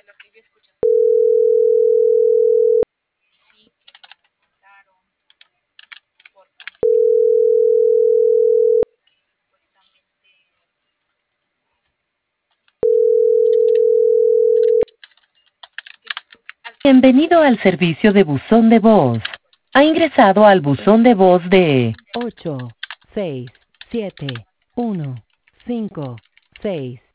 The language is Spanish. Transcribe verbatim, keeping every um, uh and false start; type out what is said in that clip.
Bienvenido al servicio de buzón de voz. Ha ingresado al buzón de voz de ocho seis siete uno cinco seis.